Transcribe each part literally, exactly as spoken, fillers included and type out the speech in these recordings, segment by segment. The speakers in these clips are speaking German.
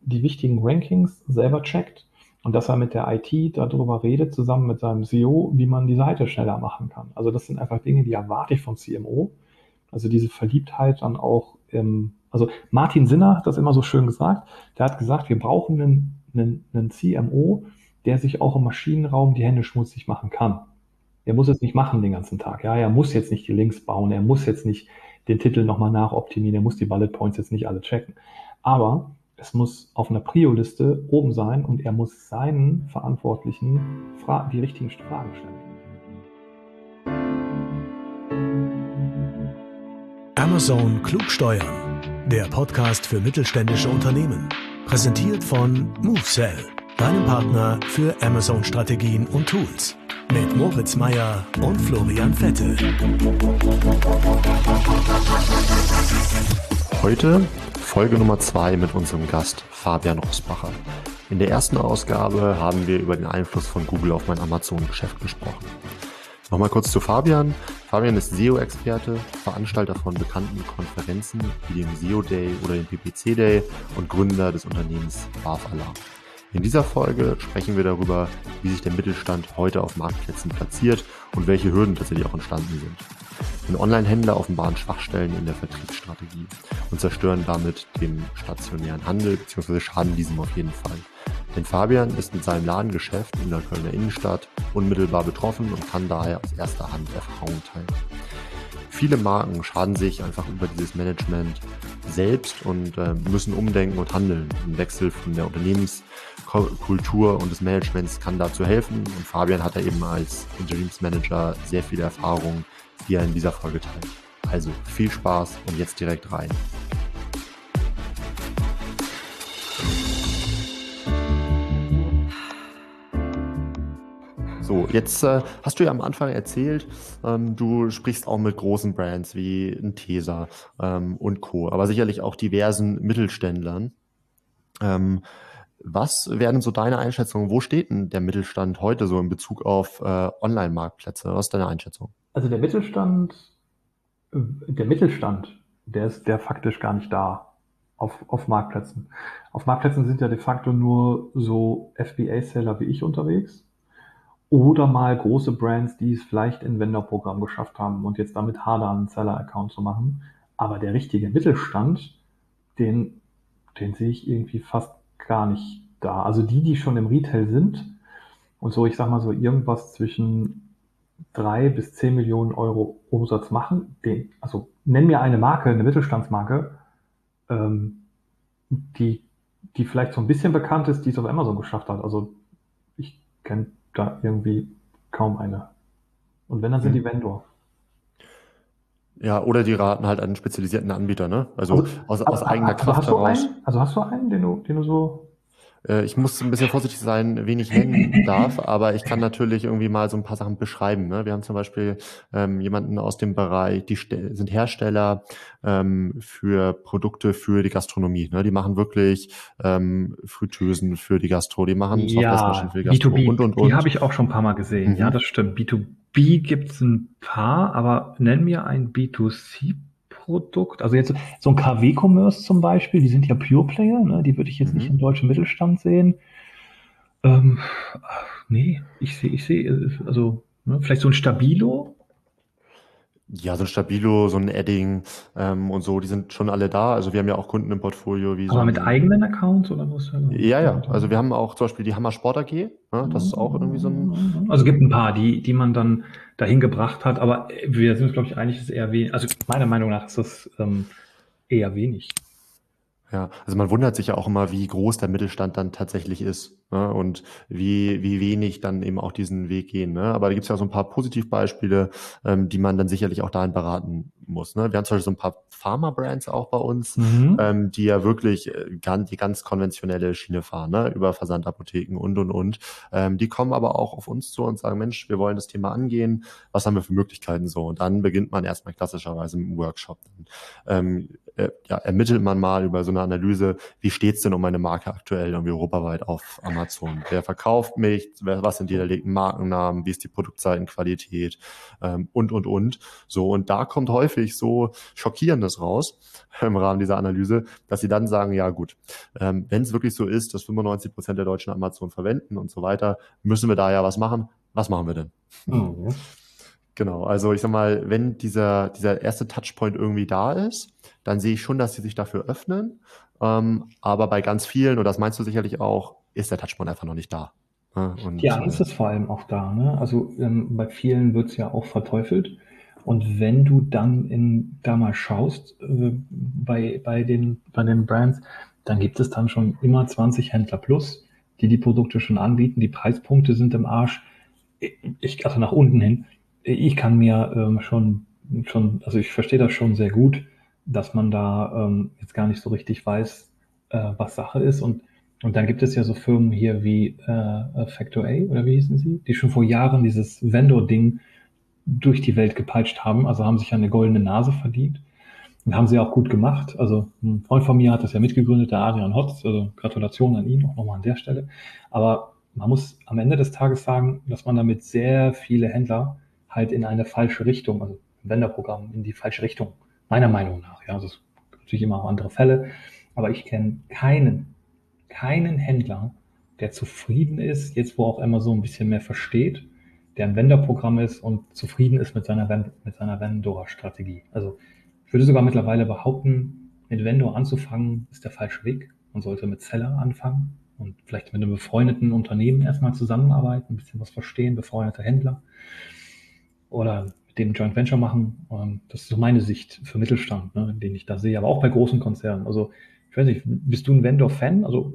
die wichtigen Rankings selber checkt und dass er mit der I T darüber redet, zusammen mit seinem C E O, wie man die Seite schneller machen kann. Also das sind einfach Dinge, die erwarte ich vom C M O. Also diese Verliebtheit dann auch im, also Martin Sinner hat das immer so schön gesagt, der hat gesagt, wir brauchen einen, einen, einen C M O, der sich auch im Maschinenraum die Hände schmutzig machen kann. Er muss es nicht machen den ganzen Tag. Ja, er muss jetzt nicht die Links bauen, er muss jetzt nicht den Titel nochmal nachoptimieren, er muss die Bullet Points jetzt nicht alle checken. Aber es muss auf einer Prio-Liste oben sein und er muss seinen Verantwortlichen Fra- die richtigen Fragen stellen. Amazon klug steuern, der Podcast für mittelständische Unternehmen. Präsentiert von MoveSell, deinem Partner für Amazon-Strategien und Tools. Mit Moritz Meyer und Florian Vettel. Heute Folge Nummer zwei mit unserem Gast Fabian Roßbacher. In der ersten Ausgabe haben wir über den Einfluss von Google auf mein Amazon-Geschäft gesprochen. Nochmal kurz zu Fabian. Fabian ist S E O-Experte, Veranstalter von bekannten Konferenzen wie dem S E O Day oder dem P P C Day und Gründer des Unternehmens Warf Alarm. In dieser Folge sprechen wir darüber, wie sich der Mittelstand heute auf Marktplätzen platziert und welche Hürden tatsächlich auch entstanden sind. Denn Online-Händler offenbaren Schwachstellen in der Vertriebsstrategie und zerstören damit den stationären Handel bzw. schaden diesem auf jeden Fall. Denn Fabian ist mit seinem Ladengeschäft in der Kölner Innenstadt unmittelbar betroffen und kann daher aus erster Hand Erfahrungen teilen. Viele Marken schaden sich einfach über dieses Management selbst und äh, müssen umdenken und handeln. Ein Wechsel von der Unternehmenskultur und des Managements kann dazu helfen. Und Fabian hat da eben als Interimsmanager sehr viele Erfahrungen, die er in dieser Folge teilt. Also viel Spaß und jetzt direkt rein. So, jetzt äh, hast du ja am Anfang erzählt, ähm, du sprichst auch mit großen Brands wie ein Tesa ähm, und Co., aber sicherlich auch diversen Mittelständlern. Ähm, was wären so deine Einschätzungen? Wo steht denn der Mittelstand heute so in Bezug auf äh, Online-Marktplätze? Was ist deine Einschätzung? Also der Mittelstand, äh, der Mittelstand, der ist der faktisch gar nicht da auf, auf Marktplätzen. Auf Marktplätzen sind ja de facto nur so F B A-Seller wie ich unterwegs. Oder mal große Brands, die es vielleicht in Vendor-Programm geschafft haben und jetzt damit hadern, einen Seller-Account zu machen. Aber der richtige Mittelstand, den, den sehe ich irgendwie fast gar nicht da. Also die, die schon im Retail sind und so, ich sag mal so irgendwas zwischen drei bis zehn Millionen Euro Umsatz machen, den, also nenn mir eine Marke, eine Mittelstandsmarke, ähm, die, die vielleicht so ein bisschen bekannt ist, die es auf Amazon geschafft hat. Also ich kenne da irgendwie kaum eine. Und wenn, dann sind die Vendor. Ja, oder die raten halt an einen spezialisierten Anbieter, ne? Also, Also, aus, aber, aus eigener aber Kraft hast du heraus. einen? Also hast du einen, den du, den du so. Äh, ich muss ein bisschen vorsichtig sein, wen ich nennen darf, aber ich kann natürlich irgendwie mal so ein paar Sachen beschreiben, ne? Wir haben zum Beispiel ähm, jemanden aus dem Bereich, die ste- sind Hersteller ähm, für Produkte für die Gastronomie, ne? Die machen wirklich ähm, Fritteusen für die Gastro, die machen Softwaremaschinen Ja, für die B zwei Gastro B, und, und, die und. habe ich auch schon ein paar Mal gesehen. Ja, Mhm. das stimmt. B zwei B gibt's ein paar, aber nenn mir ein B zwei C-Produkt. Also jetzt so ein K W-Commerce zum Beispiel, die sind ja Pure Player, ne? Die würde ich jetzt nicht Mhm. im deutschen Mittelstand sehen. Ähm, ach, nee, ich sehe, ich sehe, äh, also ne, vielleicht so ein Stabilo. Ja, so ein Stabilo, so ein Edding ähm, und so, die sind schon alle da. Also wir haben ja auch Kunden im Portfolio wie so Aber mit ein. eigenen Accounts oder was? Ja, ja, also wir haben auch zum Beispiel die Hammer Sport A G, ne? Das ist auch irgendwie so ein. Also gibt ein paar, die, die man dann dahin gebracht hat, aber wir sind uns, glaube ich, einig, ist eher wenig. Also meiner Meinung nach ist das ähm, eher wenig. Ja, also man wundert sich ja auch immer, wie groß der Mittelstand dann tatsächlich ist, ne? Und wie, wie wenig dann eben auch diesen Weg gehen. Ne? Aber da gibt es ja so ein paar Positivbeispiele, ähm, die man dann sicherlich auch dahin beraten muss. Ne? Wir haben zum Beispiel so ein paar Pharma-Brands auch bei uns, Mhm. ähm, die ja wirklich äh, ganz, die ganz konventionelle Schiene fahren, ne? Über Versandapotheken und, und, und. Ähm, die kommen aber auch auf uns zu und sagen, Mensch, wir wollen das Thema angehen. Was haben wir für Möglichkeiten so? Und dann beginnt man erstmal klassischerweise mit einem Workshop. Ähm, äh, ja, ermittelt man mal über so eine Analyse, wie steht's denn um meine Marke aktuell irgendwie europaweit auf Amazon? Wer verkauft mich? Wer, was sind die hinterlegten Markennamen? Wie ist die Produktseitenqualität? Ähm, und, und, und. So, und da kommt häufig häufig so Schockierendes raus im Rahmen dieser Analyse, dass sie dann sagen, ja gut, ähm, wenn es wirklich so ist, dass fünfundneunzig Prozent der Deutschen Amazon verwenden und so weiter, müssen wir da ja was machen. Was machen wir denn? Mhm. Genau, also ich sag mal, wenn dieser, dieser erste Touchpoint irgendwie da ist, dann sehe ich schon, dass sie sich dafür öffnen. Ähm, aber bei ganz vielen, und das meinst du sicherlich auch, ist der Touchpoint einfach noch nicht da. Ja, und, Die Angst ist vor allem auch da, ne? Also ähm, bei vielen wird es ja auch verteufelt. Und wenn du dann in, da mal schaust, äh, bei, bei, den, bei den Brands, dann gibt es dann schon immer zwanzig Händler plus, die die Produkte schon anbieten. Die Preispunkte sind im Arsch. Ich, also nach unten hin. Ich kann mir ähm, schon, schon, also ich verstehe das schon sehr gut, dass man da ähm, jetzt gar nicht so richtig weiß, äh, was Sache ist. Und, und dann gibt es ja so Firmen hier wie äh, Factor A, oder wie hießen sie, die schon vor Jahren dieses Vendor-Ding durch die Welt gepeitscht haben, also haben sich ja eine goldene Nase verdient und haben sie auch gut gemacht. Also ein Freund von mir hat das ja mitgegründet, der Adrian Hotz, also Gratulation an ihn auch nochmal an der Stelle. Aber man muss am Ende des Tages sagen, dass man damit sehr viele Händler halt in eine falsche Richtung, also im Vendor-Programm in die falsche Richtung, meiner Meinung nach. Ja, also es gibt natürlich immer auch andere Fälle, aber ich kenne keinen, keinen Händler, der zufrieden ist, jetzt wo auch Amazon ein bisschen mehr versteht, der im Vendor-Programm ist und zufrieden ist mit seiner, mit seiner Vendor-Strategie. Also ich würde sogar mittlerweile behaupten, mit Vendor anzufangen, ist der falsche Weg. Man sollte mit Seller anfangen und vielleicht mit einem befreundeten Unternehmen erstmal zusammenarbeiten, ein bisschen was verstehen, befreundete Händler oder mit dem Joint Venture machen. Das ist so meine Sicht für Mittelstand, ne, den ich da sehe, aber auch bei großen Konzernen. Also ich weiß nicht, bist du ein Vendor-Fan? Also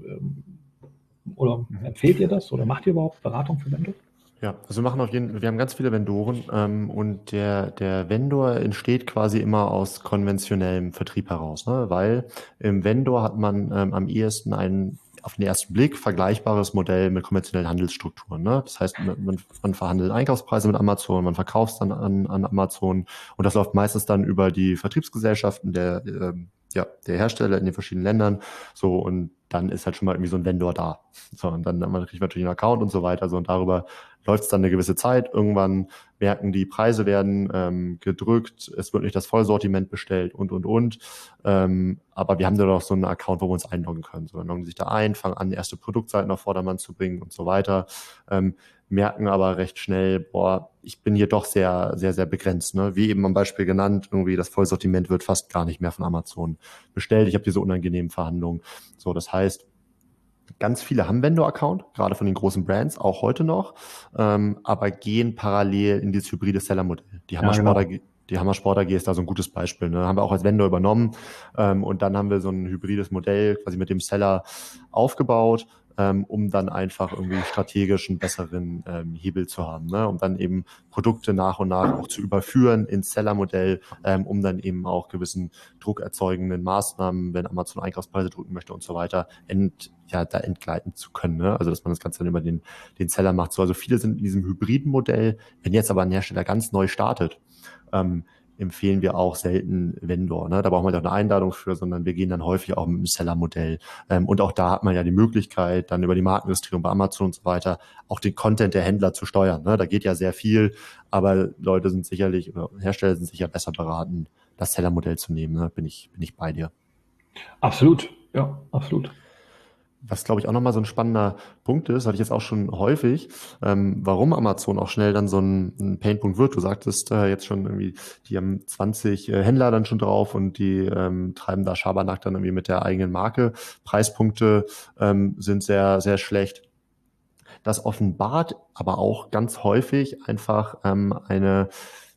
oder empfehlt ihr das oder macht ihr überhaupt Beratung für Vendor? Ja, also wir machen auf jeden, wir haben ganz viele Vendoren ähm, und der, der Vendor entsteht quasi immer aus konventionellem Vertrieb heraus, ne? Weil im Vendor hat man ähm, am ehesten ein auf den ersten Blick vergleichbares Modell mit konventionellen Handelsstrukturen. Ne? Das heißt, man, man verhandelt Einkaufspreise mit Amazon, man verkauft es dann an, an Amazon und das läuft meistens dann über die Vertriebsgesellschaften der, ähm, ja, der Hersteller in den verschiedenen Ländern. So, und dann ist halt schon mal irgendwie so ein Vendor da. So, und dann man kriegt man natürlich einen Account und so weiter. So, und darüber läuft es dann eine gewisse Zeit. Irgendwann merken die Preise werden ähm, gedrückt, es wird nicht das Vollsortiment bestellt und, und, und. Ähm, aber wir haben da doch so einen Account, wo wir uns einloggen können. So, dann loggen sie sich da ein, fangen an, erste Produktseiten auf Vordermann zu bringen und so weiter. Ähm, merken aber recht schnell, boah, ich bin hier doch sehr, sehr, sehr begrenzt. Ne? Wie eben am Beispiel genannt, irgendwie das Vollsortiment wird fast gar nicht mehr von Amazon bestellt. Ich habe diese unangenehmen Verhandlungen. So, das heißt, ganz viele haben Vendor-Account, gerade von den großen Brands, auch heute noch, ähm, aber gehen parallel in dieses hybride Seller-Modell. Die Hammer Sport A G, die Hammer Sport A G ist da so ein gutes Beispiel. Ne? Haben wir auch als Vendor übernommen ähm, und dann haben wir so ein hybrides Modell quasi mit dem Seller aufgebaut, ähm, um dann einfach irgendwie strategisch einen besseren ähm, Hebel zu haben, ne? Um dann eben Produkte nach und nach auch zu überführen ins Seller-Modell, ähm, um dann eben auch gewissen druckerzeugenden Maßnahmen, wenn Amazon Einkaufspreise drücken möchte und so weiter, ent, ja, da entgleiten zu können, ne? Also dass man das Ganze dann über den, den Seller macht. So, also viele sind in diesem hybriden Modell. Wenn jetzt aber ein Hersteller ganz neu startet, ähm, empfehlen wir auch selten Vendor. Ne? Da braucht man ja auch eine Einladung für, sondern wir gehen dann häufig auch mit einem Seller-Modell. Ähm, und auch da hat man ja die Möglichkeit, dann über die Markenregistrierung bei Amazon und so weiter, auch den Content der Händler zu steuern. Ne? Da geht ja sehr viel, aber Leute sind sicherlich, oder Hersteller sind sicher besser beraten, das Seller-Modell zu nehmen. Ne? Bin ich, bin ich bei dir. Absolut, ja, absolut. Was, glaube ich, auch nochmal so ein spannender Punkt ist, hatte ich jetzt auch schon häufig, ähm, warum Amazon auch schnell dann so ein, ein Painpunkt wird. Du sagtest äh, jetzt schon irgendwie, die haben zwanzig äh, Händler dann schon drauf und die ähm, treiben da Schabernack dann irgendwie mit der eigenen Marke. Preispunkte ähm, sind sehr, sehr schlecht. Das offenbart aber auch ganz häufig einfach ähm, eine,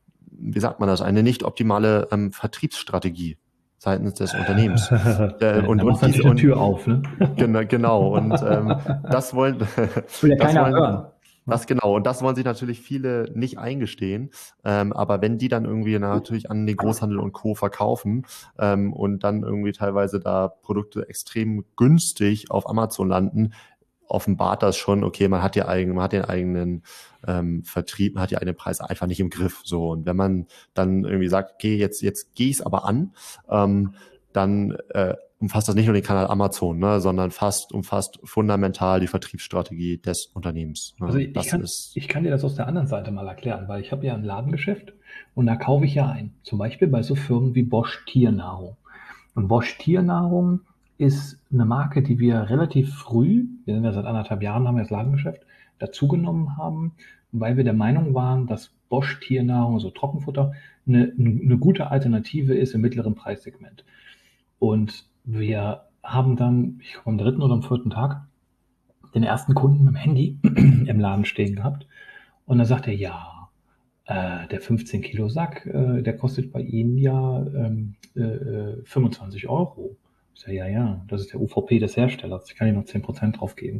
wie sagt man das, eine nicht optimale ähm, Vertriebsstrategie seitens des Unternehmens. äh, und, und diese und, Tür auf, ne? Genau, genau. Und ähm, das wollen, will ja das keiner wollen, hören. Das genau. Und das wollen sich natürlich viele nicht eingestehen. Ähm, aber wenn die dann irgendwie natürlich an den Großhandel und Co. verkaufen ähm, und dann irgendwie teilweise da Produkte extrem günstig auf Amazon landen, offenbart das schon, okay, man hat die eigenen, man hat den eigenen ähm, Vertrieb, man hat die eigenen Preise einfach nicht im Griff. So, und wenn man dann irgendwie sagt, okay, jetzt, jetzt gehe ich es aber an, ähm, dann äh, umfasst das nicht nur den Kanal Amazon, ne, sondern fast umfasst fundamental die Vertriebsstrategie des Unternehmens. Ne? Also ich, das kann, ist ich kann dir das aus der anderen Seite mal erklären, weil ich habe ja ein Ladengeschäft Und da kaufe ich ja ein. Zum Beispiel bei so Firmen wie Bosch Tiernahrung. Und Bosch Tiernahrung ist eine Marke, die wir relativ früh, wir sind ja seit anderthalb Jahren, haben wir das Ladengeschäft, dazugenommen haben, weil wir der Meinung waren, dass Bosch Tiernahrung, also Trockenfutter, eine, eine gute Alternative ist im mittleren Preissegment. Und wir haben dann, ich glaube am dritten oder am vierten Tag, den ersten Kunden mit dem Handy im Laden stehen gehabt. Und dann sagt er, ja, äh, der fünfzehn Kilo Sack, äh, der kostet bei Ihnen ja ähm, äh, fünfundzwanzig Euro. Ich sage, ja, ja, das ist der U V P des Herstellers. Ich kann Ihnen noch zehn Prozent drauf geben.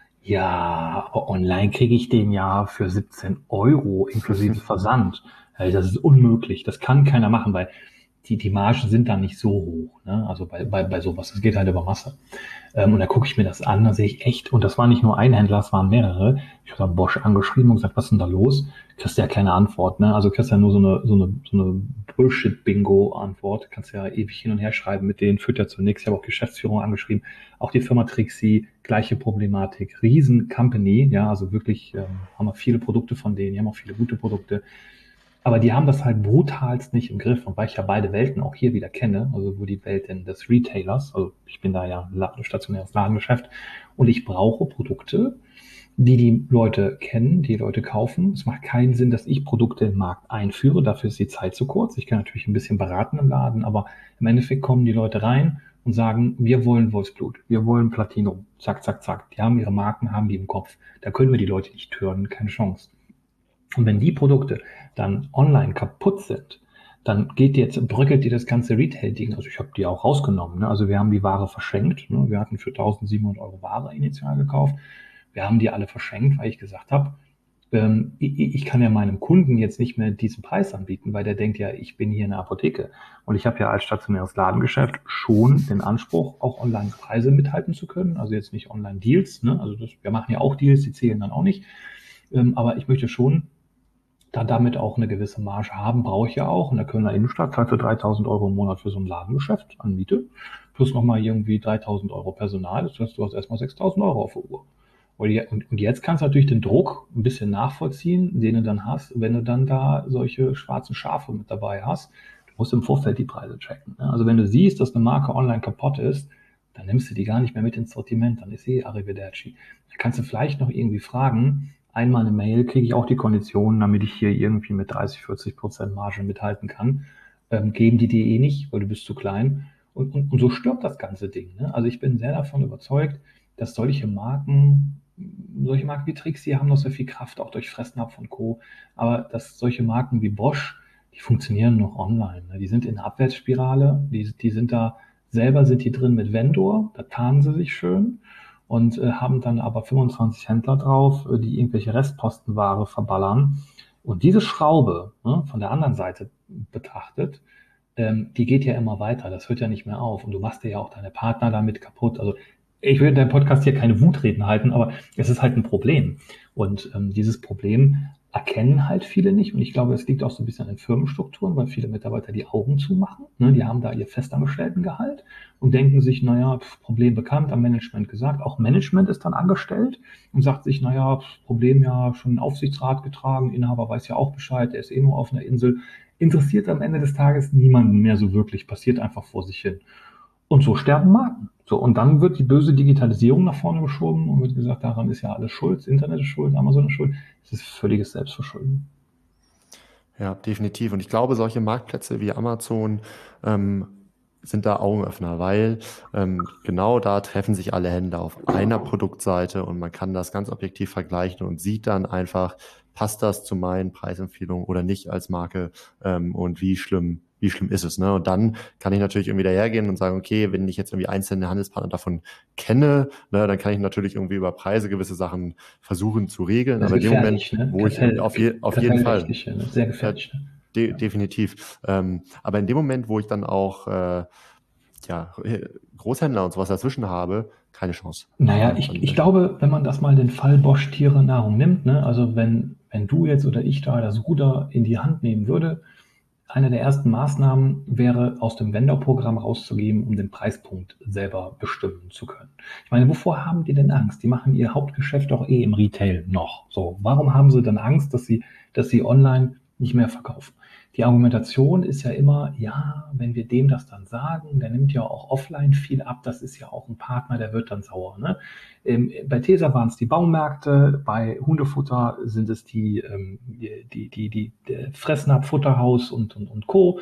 Ja, aber online kriege ich den ja für siebzehn Euro inklusive Versand. Ja, das ist unmöglich. Das kann keiner machen, weil die, die Margen sind da nicht so hoch. Ne? Also bei, bei, bei sowas. Das geht halt über Masse. Ähm, und da gucke ich mir das an, da sehe ich echt, und das war nicht nur ein Händler, es waren mehrere. Ich habe dann Bosch angeschrieben und gesagt, was ist denn da los? Kriegst ja keine Antwort, ne? Also kriegst ja nur so eine, so eine, so eine Bullshit-Bingo-Antwort. Kannst ja ewig hin und her schreiben, mit denen führt ja zu nichts. Ich habe auch Geschäftsführung angeschrieben, auch die Firma Trixie, gleiche Problematik. Riesen-Company, ja, also wirklich ähm, haben wir viele Produkte von denen, die haben auch viele gute Produkte. Aber die haben das halt brutalst nicht im Griff. Und weil ich ja beide Welten auch hier wieder kenne, also wo die Welt des Retailers, also ich bin da ja stationäres Ladengeschäft und ich brauche Produkte, die die Leute kennen, die Leute kaufen. Es macht keinen Sinn, dass ich Produkte im Markt einführe, dafür ist die Zeit zu kurz. Ich kann natürlich ein bisschen beraten im Laden, aber im Endeffekt kommen die Leute rein und sagen, wir wollen Wolfsblut, wir wollen Platinum, zack, zack, zack. Die haben ihre Marken, haben die im Kopf. Da können wir die Leute nicht hören, keine Chance. Und wenn die Produkte dann online kaputt sind, dann geht jetzt, bröckelt dir das ganze Retail-Ding. Also ich habe die auch rausgenommen. Ne? Also wir haben die Ware verschenkt. Ne? Wir hatten für eintausendsiebenhundert Euro Ware initial gekauft. Wir haben die alle verschenkt, weil ich gesagt habe, ähm, ich, ich kann ja meinem Kunden jetzt nicht mehr diesen Preis anbieten, weil der denkt ja, ich bin hier in der Apotheke. Und ich habe ja als stationäres Ladengeschäft schon den Anspruch, auch Online-Preise mithalten zu können. Also jetzt nicht Online-Deals. Ne? Also das, wir machen ja auch Deals, die zählen dann auch nicht. Ähm, aber ich möchte schon da damit auch eine gewisse Marge haben, brauche ich ja auch. In der Kölner Innenstadt zahlst du dreitausend Euro im Monat für so ein Ladengeschäft an Miete, plus nochmal irgendwie dreitausend Euro Personal. Das heißt, du hast erstmal sechstausend Euro auf der Uhr. Und jetzt kannst du natürlich den Druck ein bisschen nachvollziehen, den du dann hast, wenn du dann da solche schwarzen Schafe mit dabei hast. Du musst im Vorfeld die Preise checken. Also wenn du siehst, dass eine Marke online kaputt ist, dann nimmst du die gar nicht mehr mit ins Sortiment, dann ist eh Arrivederci. Da kannst du vielleicht noch irgendwie fragen, einmal eine Mail, kriege ich auch die Konditionen, damit ich hier irgendwie mit dreißig, vierzig Prozent Marge mithalten kann. Ähm, geben die dir eh nicht, weil du bist zu klein. Und, und, und so stirbt das ganze Ding. Ne? Also ich bin sehr davon überzeugt, dass solche Marken, solche Marken wie Trixie haben noch so viel Kraft, auch durch Fressnapf und Co. Aber dass solche Marken wie Bosch, die funktionieren noch online. Ne? Die sind in der Abwärtsspirale, die, die sind da, selber sind die drin mit Vendor, da tarnen sie sich schön. Und äh, haben dann aber fünfundzwanzig Händler drauf, äh, die irgendwelche Restpostenware verballern. Und diese Schraube, ne, von der anderen Seite betrachtet, ähm, die geht ja immer weiter, das hört ja nicht mehr auf. Und du machst dir ja auch deine Partner damit kaputt. Also ich will in deinem Podcast hier keine Wutreden halten, aber es ist halt ein Problem. Und ähm, dieses Problem erkennen halt viele nicht. Und ich glaube, es liegt auch so ein bisschen an den Firmenstrukturen, weil viele Mitarbeiter die Augen zumachen. Ne? Die haben da ihr Festangestelltengehalt und denken sich, naja, Problem bekannt, am Management gesagt. Auch Management ist dann angestellt und sagt sich, naja, Problem ja schon in Aufsichtsrat getragen, Inhaber weiß ja auch Bescheid, der ist eh nur auf einer Insel. Interessiert am Ende des Tages niemanden mehr so wirklich, passiert einfach vor sich hin. Und so sterben Marken. So, und dann wird die böse Digitalisierung nach vorne geschoben und wird gesagt, daran ist ja alles schuld, das Internet ist schuld, Amazon ist schuld. Es ist völliges Selbstverschulden. Ja, definitiv. Und ich glaube, solche Marktplätze wie Amazon ähm, sind da Augenöffner, weil ähm, genau da treffen sich alle Händler auf einer Produktseite und man kann das ganz objektiv vergleichen und sieht dann einfach, passt das zu meinen Preisempfehlungen oder nicht als Marke ähm, und wie schlimm wie schlimm ist es, ne? Und dann kann ich natürlich irgendwie dahergehen und sagen, okay, wenn ich jetzt irgendwie einzelne Handelspartner davon kenne, ne, dann kann ich natürlich irgendwie über Preise gewisse Sachen versuchen zu regeln. Aber in dem Moment, ne? wo Kartell, ich auf, je, auf jeden Fall, ne? Sehr gefährlich. Ja, de, definitiv. Ähm, aber in dem Moment, wo ich dann auch äh, ja, Großhändler und sowas dazwischen habe, keine Chance. Naja, ich, ich glaube, wenn man das mal den Fall Bosch Tiere Nahrung nimmt, ne, also wenn, wenn du jetzt oder ich da das Ruder in die Hand nehmen würde, eine der ersten Maßnahmen wäre, aus dem Vendor-Programm rauszugeben, um den Preispunkt selber bestimmen zu können. Ich meine, wovor haben die denn Angst? Die machen ihr Hauptgeschäft doch eh im Retail noch. So, warum haben sie dann Angst, dass sie, dass sie online nicht mehr verkaufen? die Argumentation ist ja immer, ja, wenn wir dem das dann sagen, der nimmt ja auch offline viel ab, das ist ja auch ein Partner, der wird dann sauer. Ne? Ähm, bei Tesa waren es die Baumärkte, bei Hundefutter sind es die, ähm, die, die, die, die, die Fressnapf, Futterhaus und, und, und Co.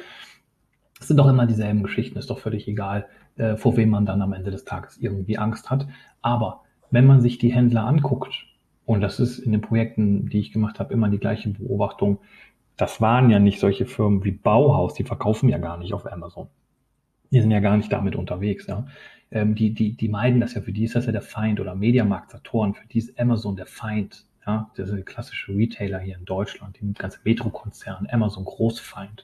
Es sind doch immer dieselben Geschichten, ist doch völlig egal, äh, vor wem man dann am Ende des Tages irgendwie Angst hat. Aber wenn man sich die Händler anguckt, und das ist in den Projekten, die ich gemacht habe, immer die gleiche Beobachtung, das waren ja nicht solche Firmen wie Bauhaus, die verkaufen ja gar nicht auf Amazon. Die sind ja gar nicht damit unterwegs. Ja. Ähm, die, die, die meiden das ja, für die ist das ja der Feind, oder Mediamarkt, Saturn, für die ist Amazon der Feind. Ja. Das ist der klassische Retailer hier in Deutschland, die ganze Metro-Konzern, Amazon Großfeind.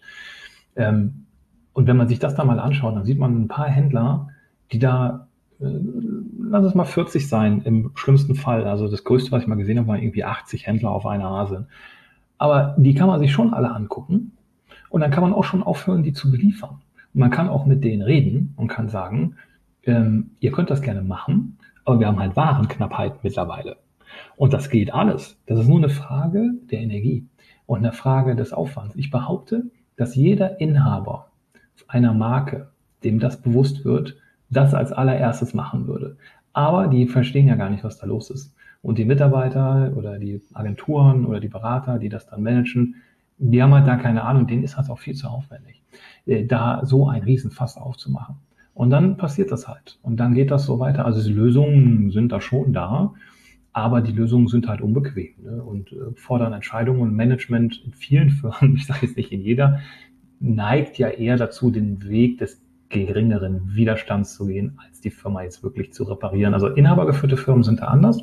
Ähm, und wenn man sich das da mal anschaut, dann sieht man ein paar Händler, die da, äh, lass es mal vierzig sein, im schlimmsten Fall. Also das Größte, was ich mal gesehen habe, waren irgendwie achtzig Händler auf einer Nase. Aber die kann man sich schon alle angucken und dann kann man auch schon aufhören, die zu beliefern. Und man kann auch mit denen reden und kann sagen, ähm, ihr könnt das gerne machen, aber wir haben halt Warenknappheit mittlerweile. Und das geht alles. Das ist nur eine Frage der Energie und eine Frage des Aufwands. Ich behaupte, dass jeder Inhaber einer Marke, dem das bewusst wird, das als allererstes machen würde. Aber die verstehen ja gar nicht, was da los ist. Und die Mitarbeiter oder die Agenturen oder die Berater, die das dann managen, die haben halt da keine Ahnung, denen ist das auch viel zu aufwendig, da so ein Riesenfass aufzumachen. Und dann passiert das halt. Und dann geht das so weiter. Also die Lösungen sind da schon da, aber die Lösungen sind halt unbequem, ne? Und äh, fordern Entscheidungen, und Management in vielen Firmen, ich sage jetzt nicht in jeder, neigt ja eher dazu, den Weg des geringeren Widerstands zu gehen, als die Firma jetzt wirklich zu reparieren. Also inhabergeführte Firmen sind da anders.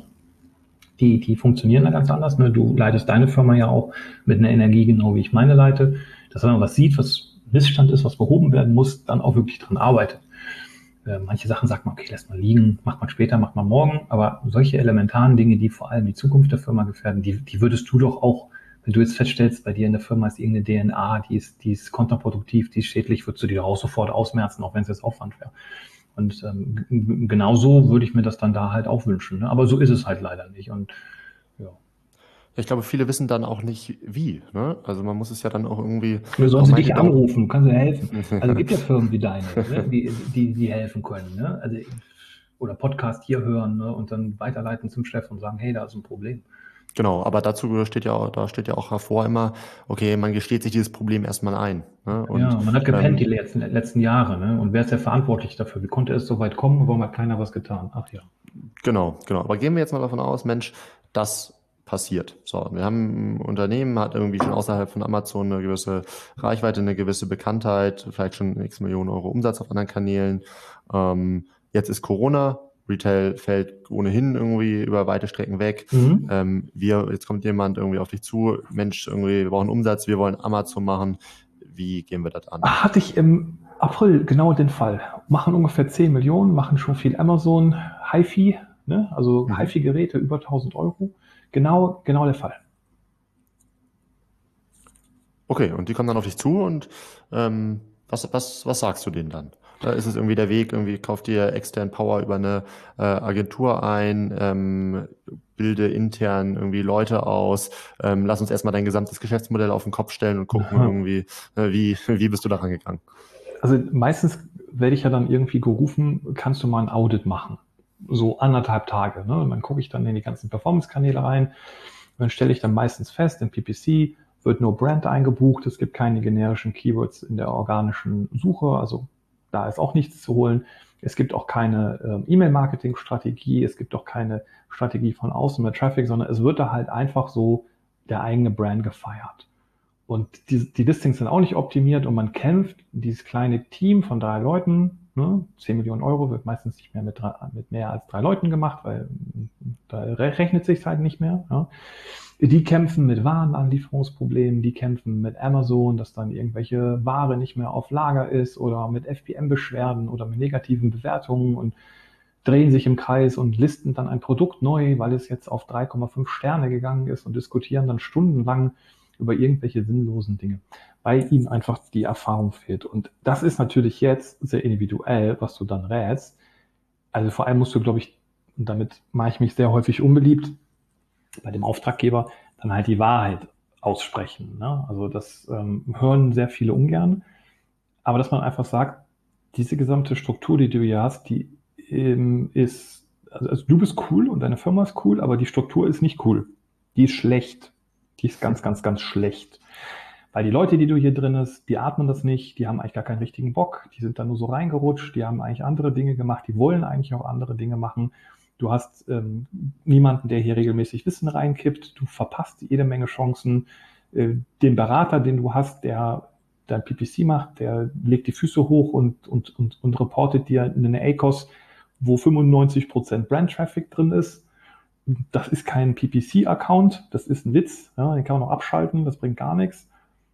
Die, die funktionieren da ganz anders. Ne? Du leitest deine Firma ja auch mit einer Energie, genau wie ich meine leite. Dass wenn man was sieht, was Missstand ist, was behoben werden muss, dann auch wirklich dran arbeitet. Äh, manche Sachen sagt man, okay, lässt man liegen, macht man später, macht man morgen. Aber solche elementaren Dinge, die vor allem die Zukunft der Firma gefährden, die, die würdest du doch auch, wenn du jetzt feststellst, bei dir in der Firma ist irgendeine D N A, die ist, die ist kontraproduktiv, die ist schädlich, würdest du die doch auch sofort ausmerzen, auch wenn es jetzt Aufwand wäre. Und ähm, genauso würde ich mir das dann da halt auch wünschen. Ne? Aber so ist es halt leider nicht. Und ja. Ich glaube, viele wissen dann auch nicht, wie. Ne? Also man muss es ja dann auch irgendwie... Oder sollen sie dich anrufen, kannst du helfen. Also es gibt ja Firmen wie deine, ne? die, die, die helfen können. Ne? Also, oder Podcast hier hören, ne? Und dann weiterleiten zum Chef und sagen, hey, da ist ein Problem. Genau, aber dazu steht ja, da steht ja auch hervor immer, okay, man gesteht sich dieses Problem erstmal ein. Ne? Und, ja, man hat gepennt ähm, die letzten, letzten Jahre. Ne? Und wer ist ja verantwortlich dafür? Wie konnte es so weit kommen? Warum hat keiner was getan? Ach ja. Genau, genau. Aber gehen wir jetzt mal davon aus, Mensch, das passiert. So, wir haben ein Unternehmen, hat irgendwie schon außerhalb von Amazon eine gewisse Reichweite, eine gewisse Bekanntheit, vielleicht schon x Millionen Euro Umsatz auf anderen Kanälen. Ähm, jetzt ist Corona. Retail fällt ohnehin irgendwie über weite Strecken weg. Mhm. Ähm, wir, jetzt kommt jemand irgendwie auf dich zu, Mensch, irgendwie, wir brauchen Umsatz, wir wollen Amazon machen. Wie gehen wir das an? Hatte ich im April genau den Fall. Machen ungefähr zehn Millionen, machen schon viel Amazon, HiFi, ne? Also mhm. HiFi-Geräte über tausend Euro. Genau, genau der Fall. Okay, und die kommen dann auf dich zu und ähm, was, was, was sagst du denen dann? Ist es irgendwie der Weg, irgendwie kauft ihr extern Power über eine äh, Agentur ein, ähm, bilde intern irgendwie Leute aus, ähm, lass uns erstmal dein gesamtes Geschäftsmodell auf den Kopf stellen und gucken Aha. irgendwie, äh, wie, wie bist du da rangegangen? Also meistens werde ich ja dann irgendwie gerufen, kannst du mal ein Audit machen? So anderthalb Tage. Ne? Und dann gucke ich dann in die ganzen Performance-Kanäle rein und dann stelle ich dann meistens fest, im P P C wird nur Brand eingebucht, es gibt keine generischen Keywords in der organischen Suche, also da ist auch nichts zu holen. Es gibt auch keine äh, E-Mail-Marketing-Strategie, es gibt auch keine Strategie von außen mit Traffic, sondern es wird da halt einfach so der eigene Brand gefeiert. Und die, die Listings sind auch nicht optimiert und man kämpft, dieses kleine Team von drei Leuten, ne, zehn Millionen Euro wird meistens nicht mehr mit, drei, mit mehr als drei Leuten gemacht, weil da rechnet sich halt nicht mehr. Ja. Die kämpfen mit Warenanlieferungsproblemen, die kämpfen mit Amazon, dass dann irgendwelche Ware nicht mehr auf Lager ist oder mit F P M-Beschwerden oder mit negativen Bewertungen und drehen sich im Kreis und listen dann ein Produkt neu, weil es jetzt auf drei Komma fünf Sterne gegangen ist und diskutieren dann stundenlang über irgendwelche sinnlosen Dinge, weil ihnen einfach die Erfahrung fehlt. Und das ist natürlich jetzt sehr individuell, was du dann rätst. Also vor allem musst du, glaube ich, und damit mache ich mich sehr häufig unbeliebt, bei dem Auftraggeber dann halt die Wahrheit aussprechen. Ne? Also das ähm, hören sehr viele ungern. Aber dass man einfach sagt, diese gesamte Struktur, die du hier hast, die ähm, ist, also, also du bist cool und deine Firma ist cool, aber die Struktur ist nicht cool. Die ist schlecht. Die ist ganz, ganz, ganz schlecht. Weil die Leute, die du hier drin hast, die atmen das nicht, die haben eigentlich gar keinen richtigen Bock, die sind da nur so reingerutscht, die haben eigentlich andere Dinge gemacht, die wollen eigentlich auch andere Dinge machen. Du hast ähm, niemanden, der hier regelmäßig Wissen reinkippt, du verpasst jede Menge Chancen. Äh, den Berater, den du hast, der dein P P C macht, der legt die Füße hoch und, und, und, und reportet dir eine A C O S, wo fünfundneunzig Prozent Brand-Traffic drin ist. Das ist kein P P C-Account, das ist ein Witz, ja, den kann man noch abschalten, das bringt gar nichts.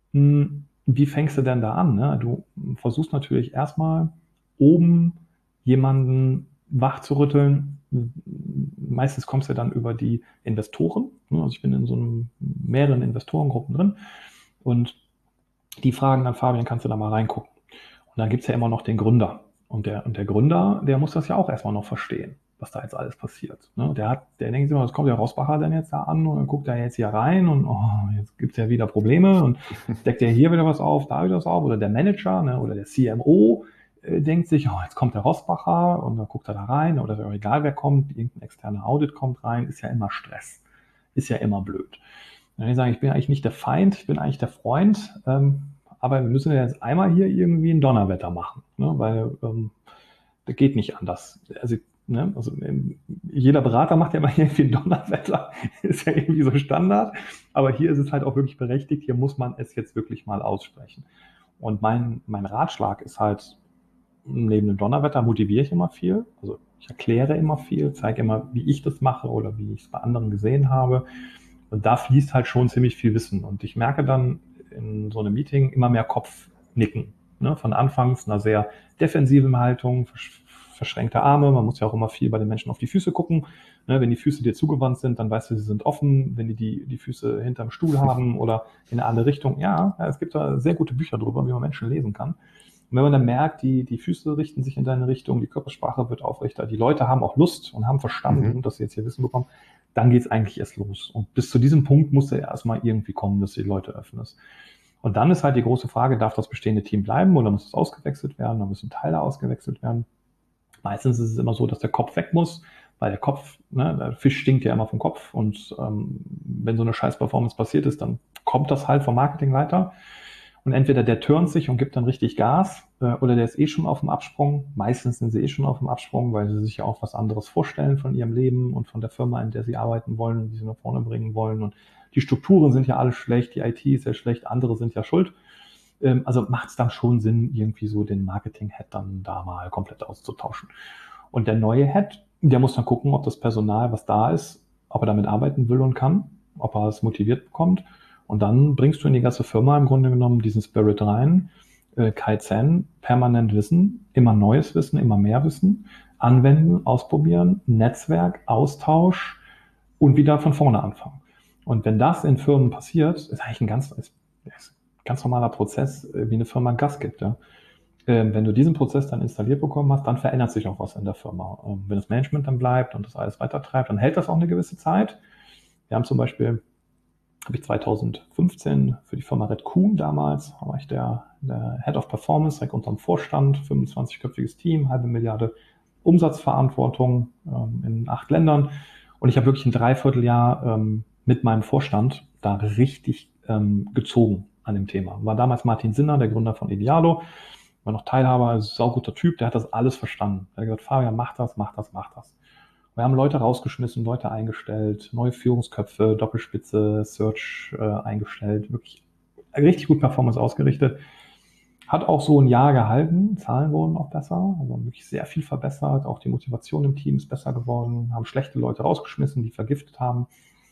Wie fängst du denn da an? Ne? Du versuchst natürlich erstmal oben jemanden wach zu rütteln. Meistens kommst du dann über die Investoren. Also ich bin in so einem, mehreren Investorengruppen drin und die fragen dann, Fabian, kannst du da mal reingucken? Und dann gibt es ja immer noch den Gründer. Und der, und der Gründer, der muss das ja auch erstmal noch verstehen, was da jetzt alles passiert. Ne? Der hat, der denkt sich immer, was kommt der Rossbacher denn jetzt da an und dann guckt er jetzt hier rein und oh, jetzt gibt es ja wieder Probleme und deckt er hier wieder was auf, da wieder was auf. Oder der Manager, ne, oder der C M O äh, denkt sich, oh, jetzt kommt der Rossbacher und dann guckt er da rein oder egal wer kommt, irgendein externer Audit kommt rein, ist ja immer Stress, ist ja immer blöd. Und dann sagen, ich bin eigentlich nicht der Feind, ich bin eigentlich der Freund, ähm, aber wir müssen ja jetzt einmal hier irgendwie ein Donnerwetter machen, ne, weil ähm, das geht nicht anders. Also Ne? Also jeder Berater macht ja mal irgendwie ein Donnerwetter, ist ja irgendwie so Standard, aber hier ist es halt auch wirklich berechtigt, hier muss man es jetzt wirklich mal aussprechen. Und mein, mein Ratschlag ist halt, neben dem Donnerwetter motiviere ich immer viel, also ich erkläre immer viel, zeige immer, wie ich das mache oder wie ich es bei anderen gesehen habe und da fließt halt schon ziemlich viel Wissen und ich merke dann in so einem Meeting immer mehr Kopfnicken, ne? Von anfangs einer sehr defensiven Haltung, verschränkte Arme, man muss ja auch immer viel bei den Menschen auf die Füße gucken. Ne, wenn die Füße dir zugewandt sind, dann weißt du, sie sind offen. Wenn die die, die Füße hinterm Stuhl haben oder in eine andere Richtung, ja, ja, es gibt da sehr gute Bücher drüber, wie man Menschen lesen kann. Und wenn man dann merkt, die, die Füße richten sich in deine Richtung, die Körpersprache wird aufrechter, die Leute haben auch Lust und haben verstanden, mhm. dass sie jetzt hier Wissen bekommen, dann geht's eigentlich erst los. Und bis zu diesem Punkt muss er erstmal irgendwie kommen, dass du die Leute öffnest. Und dann ist halt die große Frage, darf das bestehende Team bleiben oder muss es ausgewechselt werden, oder müssen Teile ausgewechselt werden? Meistens ist es immer so, dass der Kopf weg muss, weil der Kopf, ne, der Fisch stinkt ja immer vom Kopf und ähm, wenn so eine scheiß Performance passiert ist, dann kommt das halt vom Marketingleiter und entweder der turnt sich und gibt dann richtig Gas äh, oder der ist eh schon auf dem Absprung. Meistens sind sie eh schon auf dem Absprung, weil sie sich ja auch was anderes vorstellen von ihrem Leben und von der Firma, in der sie arbeiten wollen und die sie nach vorne bringen wollen und die Strukturen sind ja alle schlecht, die I T ist ja schlecht, andere sind ja schuld. Also macht es dann schon Sinn, irgendwie so den Marketing-Head dann da mal komplett auszutauschen. Und der neue Head, der muss dann gucken, ob das Personal, was da ist, ob er damit arbeiten will und kann, ob er es motiviert bekommt. Und dann bringst du in die ganze Firma im Grunde genommen diesen Spirit rein, äh, Kaizen, permanent Wissen, immer neues Wissen, immer mehr Wissen, anwenden, ausprobieren, Netzwerk, Austausch und wieder von vorne anfangen. Und wenn das in Firmen passiert, ist eigentlich ein ganz... Ist, ist ganz normaler Prozess, wie eine Firma Gas gibt. Ja. Ähm, wenn du diesen Prozess dann installiert bekommen hast, dann verändert sich auch was in der Firma. Ähm, wenn das Management dann bleibt und das alles weitertreibt, dann hält das auch eine gewisse Zeit. Wir haben zum Beispiel, habe ich zweitausendfünfzehn für die Firma Redcoon damals, war ich der, der Head of Performance, direkt unterm Vorstand, fünfundzwanzig-köpfiges Team, halbe Milliarde Umsatzverantwortung ähm, in acht Ländern. Und ich habe wirklich ein Dreivierteljahr ähm, mit meinem Vorstand da richtig ähm, gezogen an dem Thema. War damals Martin Sinner, der Gründer von Idealo, war noch Teilhaber, ein sauguter Typ, der hat das alles verstanden. Er hat gesagt, Fabian, mach das, mach das, mach das. Wir haben Leute rausgeschmissen, Leute eingestellt, neue Führungsköpfe, Doppelspitze, Search äh, eingestellt, wirklich richtig gut Performance ausgerichtet. Hat auch so ein Jahr gehalten, Zahlen wurden auch besser, also wirklich sehr viel verbessert, auch die Motivation im Team ist besser geworden, haben schlechte Leute rausgeschmissen, die vergiftet haben.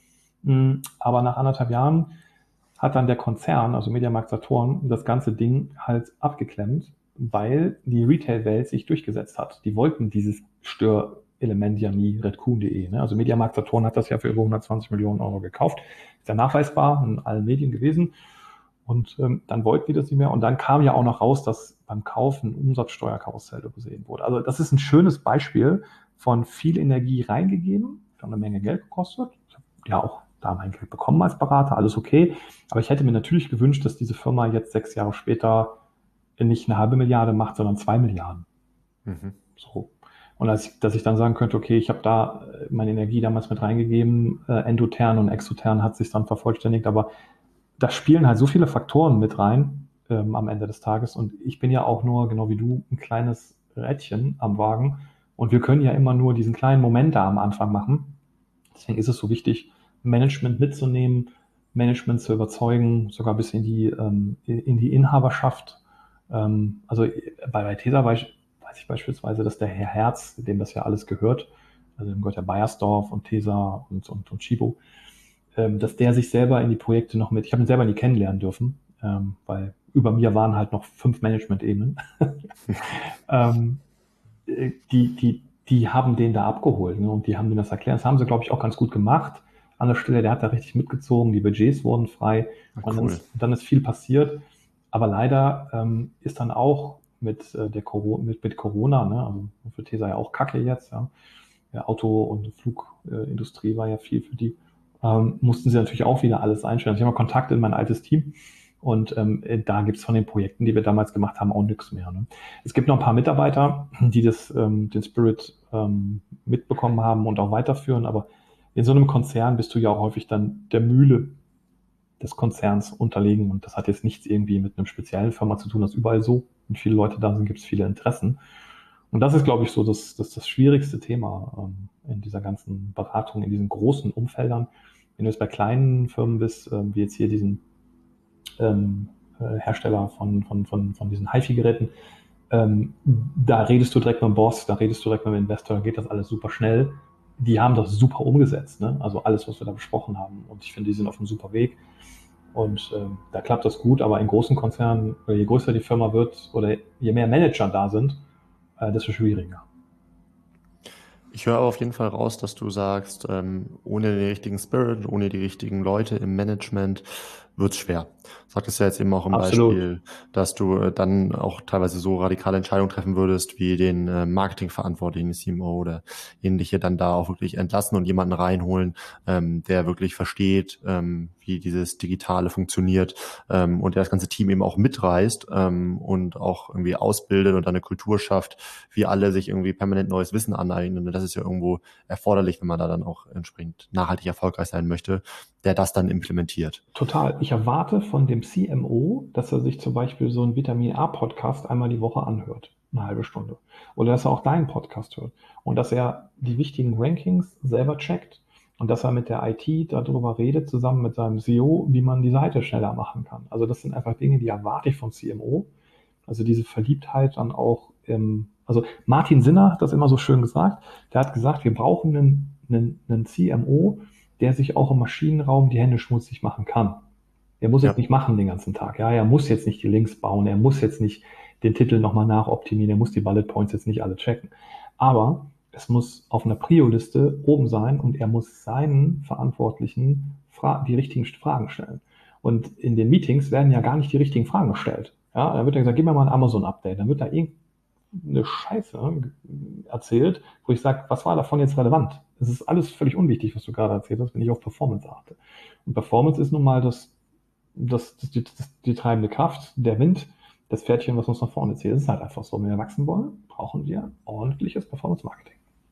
Aber nach anderthalb Jahren hat dann der Konzern, also Mediamarkt Saturn, das ganze Ding halt abgeklemmt, weil die Retail-Welt sich durchgesetzt hat. Die wollten dieses Störelement ja nie, redcoon punkt de. Ne? Also Mediamarkt Saturn hat das ja für über hundertzwanzig Millionen Euro gekauft. Ist ja nachweisbar in allen Medien gewesen. Und ähm, dann wollten die das nicht mehr. Und dann kam ja auch noch raus, dass beim Kaufen ein Umsatzsteuerkarussell übersehen wurde. Also das ist ein schönes Beispiel von viel Energie reingegeben, hat eine Menge Geld gekostet. Ja, auch da mein Geld bekommen als Berater, alles okay. Aber ich hätte mir natürlich gewünscht, dass diese Firma jetzt sechs Jahre später nicht eine halbe Milliarde macht, sondern zwei Milliarden. Mhm. So. Und als ich, dass ich dann sagen könnte, okay, ich habe da meine Energie damals mit reingegeben, äh, endotherm und exotherm hat sich dann vervollständigt, aber da spielen halt so viele Faktoren mit rein ähm, am Ende des Tages. Und ich bin ja auch nur, genau wie du, ein kleines Rädchen am Wagen. Und wir können ja immer nur diesen kleinen Moment da am Anfang machen. Deswegen ist es so wichtig, Management mitzunehmen, Management zu überzeugen, sogar bis in die, ähm, in die Inhaberschaft. Ähm, also bei, bei Tesa weiß, weiß ich beispielsweise, dass der Herr Herz, dem das ja alles gehört, also dem gehört ja Bayersdorf und Tesa und, und, und Chibo, ähm, dass der sich selber in die Projekte noch mit, ich habe ihn selber nie kennenlernen dürfen, ähm, weil über mir waren halt noch fünf Management-Ebenen. ähm, die, die, die haben den da abgeholt, ne, und die haben denen das erklärt. Das haben sie, glaube ich, auch ganz gut gemacht. An der Stelle, der hat da richtig mitgezogen, die Budgets wurden frei. Ach, und cool. dann, ist, dann ist viel passiert. Aber leider ähm, ist dann auch mit, äh, der Corona, mit, mit Corona, ne, also für Tesa ja auch Kacke jetzt, ja. Ja, Auto- und Flugindustrie äh, war ja viel für die. Ähm, mussten sie natürlich auch wieder alles einstellen. Ich habe mal Kontakt in mein altes Team. Und ähm, da gibt es von den Projekten, die wir damals gemacht haben, auch nichts mehr. Ne? Es gibt noch ein paar Mitarbeiter, die das, ähm, den Spirit ähm, mitbekommen haben und auch weiterführen. Aber in so einem Konzern bist du ja auch häufig dann der Mühle des Konzerns unterlegen. Und das hat jetzt nichts irgendwie mit einem speziellen Firma zu tun. Das ist überall so. Wenn viele Leute da sind, gibt es viele Interessen. Und das ist, glaube ich, so das, das, das schwierigste Thema ähm, in dieser ganzen Beratung, in diesen großen Umfeldern. Wenn du jetzt bei kleinen Firmen bist, ähm, wie jetzt hier diesen Ähm, äh, Hersteller von, von, von, von diesen HiFi-Geräten, ähm, da redest du direkt mit dem Boss, da redest du direkt mit dem Investor, da geht das alles super schnell. Die haben das super umgesetzt, ne? Also alles, was wir da besprochen haben. Und ich finde, die sind auf einem super Weg. Und ähm, da klappt das gut, aber in großen Konzernen, je größer die Firma wird oder je mehr Manager da sind, äh, desto schwieriger. Ich höre aber auf jeden Fall raus, dass du sagst, ähm, ohne den richtigen Spirit, ohne die richtigen Leute im Management wird's schwer. Sagtest ja jetzt eben auch im Absolut. Beispiel, dass du äh, dann auch teilweise so radikale Entscheidungen treffen würdest, wie den äh, Marketingverantwortlichen, den C M O oder ähnliche, dann da auch wirklich entlassen und jemanden reinholen, ähm, der wirklich versteht, ähm, wie dieses Digitale funktioniert, ähm, und der das ganze Team eben auch mitreißt, ähm, und auch irgendwie ausbildet und eine Kultur schafft, wie alle sich irgendwie permanent neues Wissen aneignen. Und das ist ja irgendwo erforderlich, wenn man da dann auch entsprechend nachhaltig erfolgreich sein möchte, der das dann implementiert. Total. Ich erwarte von dem C M O, dass er sich zum Beispiel so einen Vitamin-A-Podcast einmal die Woche anhört, eine halbe Stunde. Oder dass er auch deinen Podcast hört. Und dass er die wichtigen Rankings selber checkt. Und dass er mit der I T darüber redet, zusammen mit seinem C E O, wie man die Seite schneller machen kann. Also das sind einfach Dinge, die erwarte ich vom C M O. Also diese Verliebtheit dann auch im, also Martin Sinner hat das immer so schön gesagt. Der hat gesagt, wir brauchen einen, einen, einen C M O, der sich auch im Maschinenraum die Hände schmutzig machen kann. Er muss Ja. jetzt nicht machen den ganzen Tag. Ja, er muss jetzt nicht die Links bauen. Er muss jetzt nicht den Titel nochmal nachoptimieren. Er muss die Bullet Points jetzt nicht alle checken. Aber es muss auf einer Prio-Liste oben sein und er muss seinen Verantwortlichen Fra- die richtigen Fragen stellen. Und in den Meetings werden ja gar nicht die richtigen Fragen gestellt. Ja, da wird ja gesagt, gib mir mal ein Amazon-Update. Dann wird da irgendeine Scheiße erzählt, wo ich sage, was war davon jetzt relevant? Es ist alles völlig unwichtig, was du gerade erzählt hast, wenn ich auf Performance achte. Und Performance ist nun mal das, das, das, die, das die treibende Kraft, der Wind, das Pferdchen, was uns nach vorne zieht. Es ist halt einfach so, wenn wir wachsen wollen, brauchen wir ordentliches Performance-Marketing.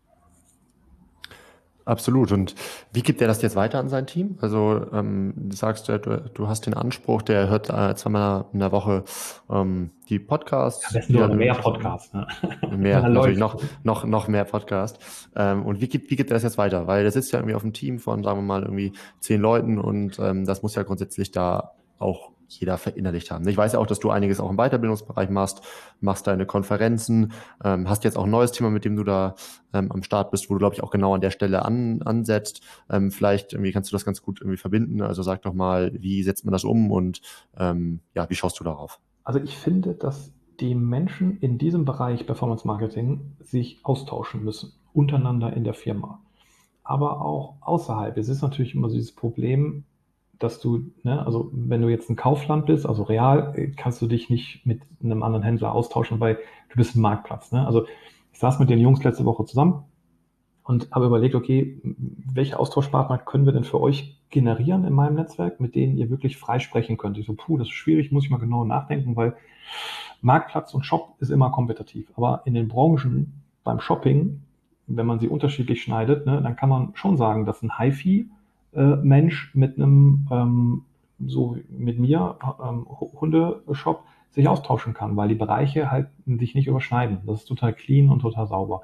Absolut. Und wie gibt er das jetzt weiter an sein Team? Also ähm, du sagst, du, du hast den Anspruch, der hört äh, zweimal in der Woche ähm, die Podcasts. Am besten sogar noch mehr Podcasts. Ne? Mehr, Dann natürlich läuft's. noch, noch, noch mehr Podcasts. Ähm, und wie gibt, wie gibt er das jetzt weiter? Weil der sitzt ja irgendwie auf einem Team von, sagen wir mal, irgendwie zehn Leuten und ähm, das muss ja grundsätzlich da auch jeder verinnerlicht haben. Ich weiß ja auch, dass du einiges auch im Weiterbildungsbereich machst, machst deine Konferenzen, ähm, hast jetzt auch ein neues Thema, mit dem du da ähm, am Start bist, wo du, glaube ich, auch genau an der Stelle an, ansetzt. Ähm, vielleicht irgendwie kannst du das ganz gut irgendwie verbinden. Also sag doch mal, wie setzt man das um und ähm, ja, wie schaust du darauf? Also ich finde, dass die Menschen in diesem Bereich Performance Marketing sich austauschen müssen, untereinander in der Firma. Aber auch außerhalb. Es ist natürlich immer so dieses Problem, dass du, ne, also wenn du jetzt ein Kaufland bist, also real, kannst du dich nicht mit einem anderen Händler austauschen, weil du bist ein Marktplatz. Ne? Also ich saß mit den Jungs letzte Woche zusammen und habe überlegt, okay, welche Austauschpartner können wir denn für euch generieren in meinem Netzwerk, mit denen ihr wirklich frei sprechen könnt. Ich so, puh, das ist schwierig, muss ich mal genau nachdenken, weil Marktplatz und Shop ist immer kompetitiv. Aber in den Branchen beim Shopping, wenn man sie unterschiedlich schneidet, ne, dann kann man schon sagen, dass ein HiFi-Mensch mit einem, ähm, so mit mir, ähm, Hundeshop sich austauschen kann, weil die Bereiche halt sich nicht überschneiden. Das ist total clean und total sauber.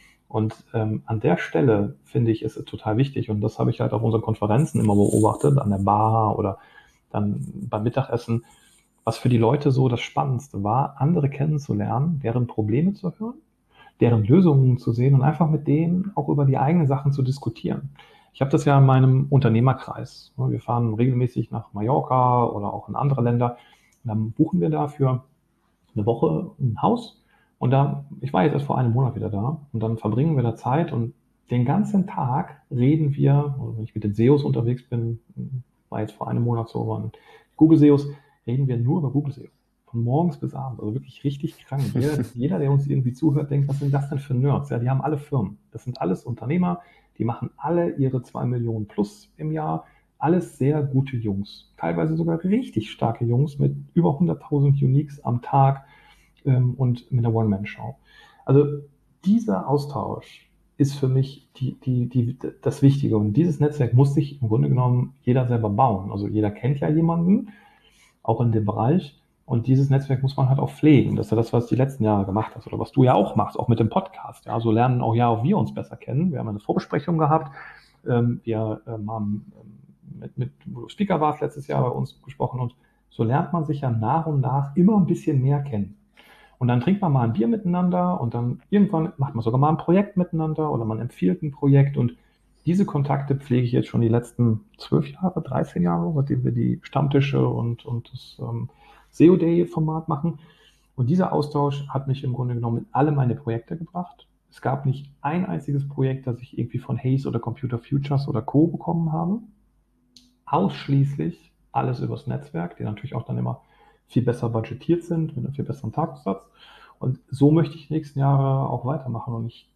Und ähm, an der Stelle finde ich, ist es total wichtig, und das habe ich halt auf unseren Konferenzen immer beobachtet, an der Bar oder dann beim Mittagessen, was für die Leute so das Spannendste war, andere kennenzulernen, deren Probleme zu hören, deren Lösungen zu sehen und einfach mit denen auch über die eigenen Sachen zu diskutieren. Ich habe das ja in meinem Unternehmerkreis. Wir fahren regelmäßig nach Mallorca oder auch in andere Länder. Und dann buchen wir dafür eine Woche ein Haus. Und da, ich war jetzt erst vor einem Monat wieder da, und dann verbringen wir da Zeit und den ganzen Tag reden wir, also wenn ich mit den S E Os unterwegs bin, war jetzt vor einem Monat so, waren Google S E Os, reden wir nur über Google S E O. Von morgens bis abends, also wirklich richtig krank. Jeder, jeder, der uns irgendwie zuhört, denkt, was sind das denn für Nerds? Ja, die haben alle Firmen. Das sind alles Unternehmer, die machen alle ihre zwei Millionen plus im Jahr. Alles sehr gute Jungs. Teilweise sogar richtig starke Jungs mit über hunderttausend Uniques am Tag ähm, und mit einer One-Man-Show. Also dieser Austausch ist für mich die, die, die, das Wichtige. Und dieses Netzwerk muss sich im Grunde genommen jeder selber bauen. Also jeder kennt ja jemanden, auch in dem Bereich. Und dieses Netzwerk muss man halt auch pflegen. Das ist ja das, was du die letzten Jahre gemacht hast oder was du ja auch machst, auch mit dem Podcast. Ja, so lernen auch ja auch wir uns besser kennen. Wir haben eine Vorbesprechung gehabt. Ähm, wir ähm, haben mit, mit wo du Speaker warst letztes Jahr bei uns gesprochen, und so lernt man sich ja nach und nach immer ein bisschen mehr kennen. Und dann trinkt man mal ein Bier miteinander und dann irgendwann macht man sogar mal ein Projekt miteinander oder man empfiehlt ein Projekt, und diese Kontakte pflege ich jetzt schon die letzten zwölf Jahre, dreizehn Jahre, seitdem wir die Stammtische und, und das ähm, S E O-Day-Format machen. Und dieser Austausch hat mich im Grunde genommen in alle meine Projekte gebracht. Es gab nicht ein einziges Projekt, das ich irgendwie von Hays oder Computer Futures oder Co. bekommen habe. Ausschließlich alles übers Netzwerk, die natürlich auch dann immer viel besser budgetiert sind, mit einem viel besseren Tagessatz. Und so möchte ich die nächsten Jahre auch weitermachen. Und ich,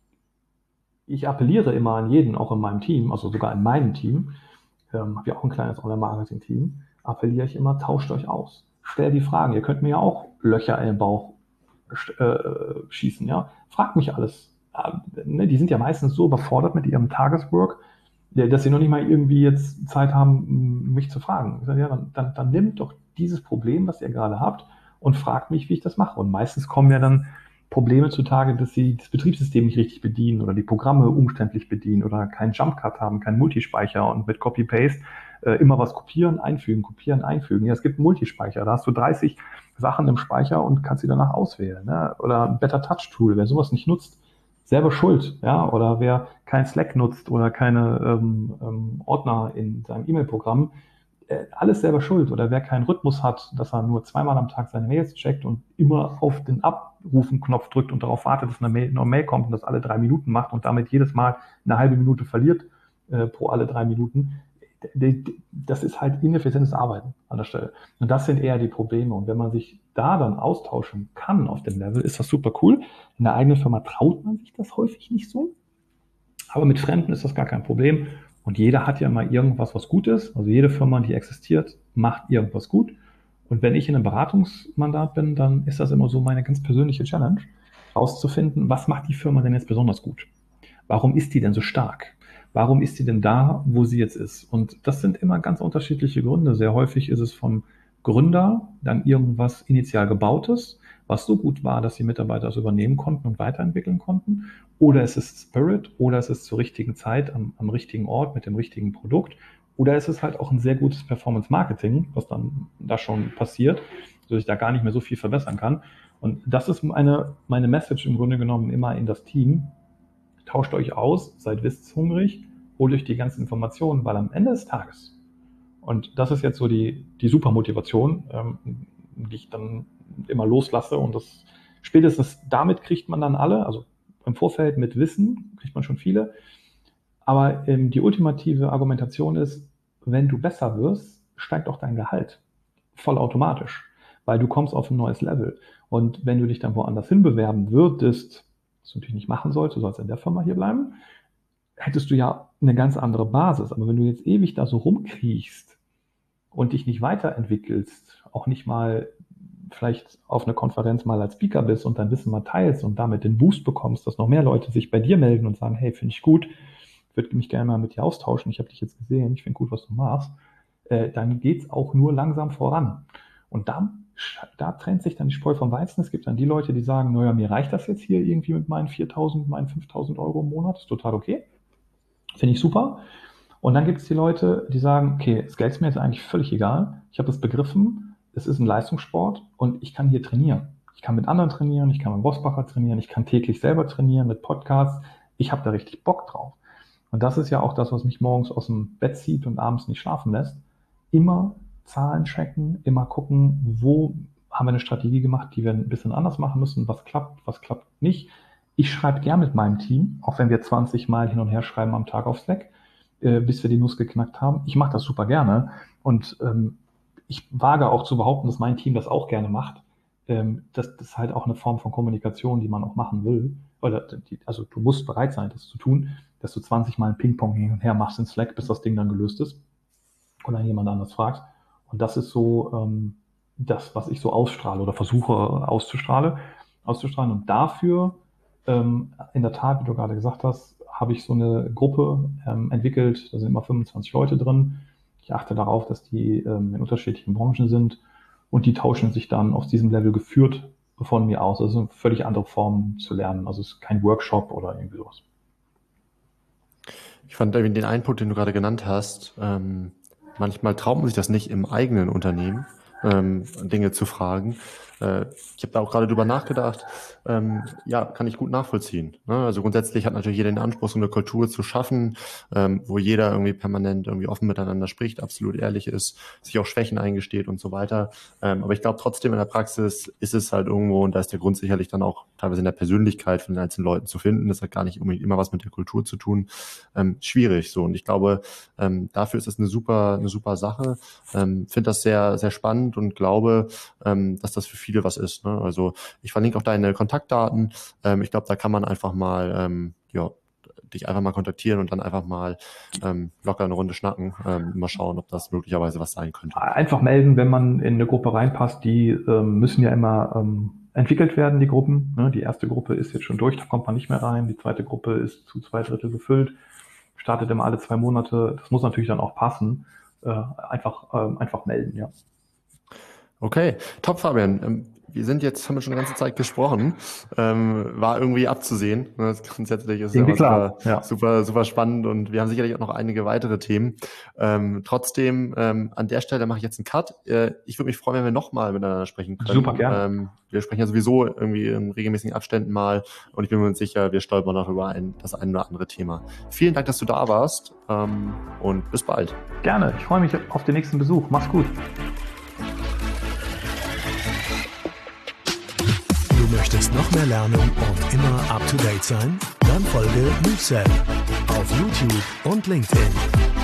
ich appelliere immer an jeden, auch in meinem Team, also sogar in meinem Team, ähm, habe ja auch ein kleines Online-Marketing-Team, appelliere ich immer, tauscht euch aus. Stellt die Fragen. Ihr könnt mir ja auch Löcher in den Bauch äh, schießen. Ja? Fragt mich alles. Ja, ne, die sind ja meistens so überfordert mit ihrem Tageswork, dass sie noch nicht mal irgendwie jetzt Zeit haben, mich zu fragen. Ich sage, ja, dann, dann, dann nimmt doch dieses Problem, was ihr gerade habt, und fragt mich, wie ich das mache. Und meistens kommen ja dann Probleme zutage, dass sie das Betriebssystem nicht richtig bedienen oder die Programme umständlich bedienen oder keinen Jump-Cut haben, keinen Multispeicher und mit Copy-Paste äh, immer was kopieren, einfügen, kopieren, einfügen. Ja, es gibt einen Multispeicher, da hast du dreißig Sachen im Speicher und kannst sie danach auswählen. Ne? Oder ein Better Touch Tool, wer sowas nicht nutzt, selber schuld. Ja? Oder wer kein Slack nutzt oder keine ähm, ähm, Ordner in seinem E-Mail-Programm, alles selber schuld. Oder wer keinen Rhythmus hat, dass er nur zweimal am Tag seine Mails checkt und immer auf den Abrufen-Knopf drückt und darauf wartet, dass eine Mail, eine Mail kommt und das alle drei Minuten macht und damit jedes Mal eine halbe Minute verliert äh, pro alle drei Minuten. Das ist halt ineffizientes Arbeiten an der Stelle. Und das sind eher die Probleme. Und wenn man sich da dann austauschen kann auf dem Level, ist das super cool. In der eigenen Firma traut man sich das häufig nicht so. Aber mit Fremden ist das gar kein Problem. Und jeder hat ja mal irgendwas, was gut ist. Also jede Firma, die existiert, macht irgendwas gut. Und wenn ich in einem Beratungsmandat bin, dann ist das immer so meine ganz persönliche Challenge, herauszufinden, was macht die Firma denn jetzt besonders gut? Warum ist die denn so stark? Warum ist die denn da, wo sie jetzt ist? Und das sind immer ganz unterschiedliche Gründe. Sehr häufig ist es vom Gründer dann irgendwas initial Gebautes, was so gut war, dass die Mitarbeiter es übernehmen konnten und weiterentwickeln konnten. Oder es ist Spirit, oder es ist zur richtigen Zeit am, am richtigen Ort mit dem richtigen Produkt. Oder es ist halt auch ein sehr gutes Performance-Marketing, was dann da schon passiert, sodass ich da gar nicht mehr so viel verbessern kann. Und das ist meine, meine Message im Grunde genommen immer in das Team. Tauscht euch aus, seid wissenshungrig, holt euch die ganzen Informationen, weil am Ende des Tages, und das ist jetzt so die, die super Motivation, ähm, die ich dann immer loslasse, und das spätestens damit kriegt man dann alle, also im Vorfeld mit Wissen kriegt man schon viele, aber ähm, die ultimative Argumentation ist, wenn du besser wirst, steigt auch dein Gehalt vollautomatisch, weil du kommst auf ein neues Level. Und wenn du dich dann woanders hin bewerben würdest, was du natürlich nicht machen sollst, du sollst in der Firma hier bleiben, hättest du ja eine ganz andere Basis. Aber wenn du jetzt ewig da so rumkriechst und dich nicht weiterentwickelst, auch nicht mal vielleicht auf einer Konferenz mal als Speaker bist und dein Wissen mal teilst und damit den Boost bekommst, dass noch mehr Leute sich bei dir melden und sagen, hey, finde ich gut, würde mich gerne mal mit dir austauschen, ich habe dich jetzt gesehen, ich finde gut, was du machst, äh, dann geht's auch nur langsam voran. Und da, da trennt sich dann die Spreu vom Weizen. Es gibt dann die Leute, die sagen, naja, mir reicht das jetzt hier irgendwie mit meinen viertausend, meinen fünftausend Euro im Monat, ist total okay, finde ich super. Und dann gibt es die Leute, die sagen, okay, das Geld ist mir jetzt eigentlich völlig egal, ich habe es begriffen, es ist ein Leistungssport und ich kann hier trainieren. Ich kann mit anderen trainieren, ich kann mit Rosbacher trainieren, ich kann täglich selber trainieren mit Podcasts, ich habe da richtig Bock drauf. Und das ist ja auch das, was mich morgens aus dem Bett zieht und abends nicht schlafen lässt. Immer Zahlen checken, immer gucken, wo haben wir eine Strategie gemacht, die wir ein bisschen anders machen müssen, was klappt, was klappt nicht. Ich schreibe gern mit meinem Team, auch wenn wir zwanzig Mal hin und her schreiben am Tag auf Slack, äh, bis wir die Nuss geknackt haben. Ich mache das super gerne und ähm, ich wage auch zu behaupten, dass mein Team das auch gerne macht. Ähm, das, das ist halt auch eine Form von Kommunikation, die man auch machen will. Oder die, also du musst bereit sein, das zu tun, dass du zwanzig Mal ein Ping-Pong hin und her machst in Slack, bis das Ding dann gelöst ist und dann jemand anders fragt. Und das ist so ähm, das, was ich so ausstrahle oder versuche auszustrahlen. auszustrahlen. Und dafür, ähm, in der Tat, wie du gerade gesagt hast, habe ich so eine Gruppe ähm, entwickelt, da sind immer fünfundzwanzig Leute drin. Ich achte darauf, dass die ähm, in unterschiedlichen Branchen sind und die tauschen sich dann auf diesem Level geführt von mir aus. Also eine völlig andere Form zu lernen. Also es ist kein Workshop oder irgendwie sowas. Ich fand den einen Punkt, den du gerade genannt hast, ähm, manchmal traut man sich das nicht im eigenen Unternehmen, ähm, Dinge zu fragen. Äh, ich habe da auch gerade drüber nachgedacht. Ähm, ja, kann ich gut nachvollziehen. Ne? Also grundsätzlich hat natürlich jeder den Anspruch, so eine Kultur zu schaffen, ähm, wo jeder irgendwie permanent irgendwie offen miteinander spricht, absolut ehrlich ist, sich auch Schwächen eingesteht und so weiter. Ähm, aber ich glaube trotzdem in der Praxis ist es halt irgendwo, und da ist der Grund sicherlich dann auch teilweise in der Persönlichkeit von den einzelnen Leuten zu finden, das hat gar nicht unbedingt immer was mit der Kultur zu tun, ähm, schwierig so. Und ich glaube, ähm, dafür ist es eine super, eine super Sache. Ähm, finde das sehr, sehr spannend und glaube, ähm, dass das für viele was ist. Ne? Also ich verlinke auch deine Kontaktdaten. Ähm, ich glaube, da kann man einfach mal ähm, ja, dich einfach mal kontaktieren und dann einfach mal ähm, locker eine Runde schnacken. Ähm, mal schauen, ob das möglicherweise was sein könnte. Einfach melden, wenn man in eine Gruppe reinpasst. Die ähm, müssen ja immer ähm, entwickelt werden, die Gruppen. Ne? Die erste Gruppe ist jetzt schon durch, da kommt man nicht mehr rein. Die zweite Gruppe ist zu zwei Drittel gefüllt, startet immer alle zwei Monate. Das muss natürlich dann auch passen. Äh, einfach, äh, einfach melden, ja. Okay, top, Fabian. Wir sind jetzt, haben wir schon eine ganze Zeit gesprochen, ähm, war irgendwie abzusehen. Grundsätzlich ist es ja super, ja. super, super spannend und wir haben sicherlich auch noch einige weitere Themen. Ähm, trotzdem, ähm, an der Stelle mache ich jetzt einen Cut. Äh, ich würde mich freuen, wenn wir nochmal miteinander sprechen können. Super, gerne. Ähm, wir sprechen ja sowieso irgendwie in regelmäßigen Abständen mal und ich bin mir sicher, wir stolpern noch über ein, das ein oder andere Thema. Vielen Dank, dass du da warst ähm, und bis bald. Gerne, ich freue mich auf den nächsten Besuch. Mach's gut. Du möchtest noch mehr lernen und immer up to date sein? Dann folge MoveSell auf YouTube und LinkedIn.